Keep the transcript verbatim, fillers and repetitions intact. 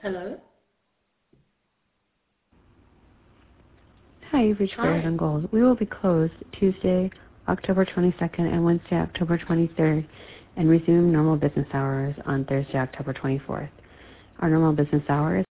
Hello? Hi, you've reached Berries Hi. and Gold. We will be closed Tuesday, October twenty-second and Wednesday, October twenty-third, and resume normal business hours on Thursday, October twenty-fourth. Our normal business hours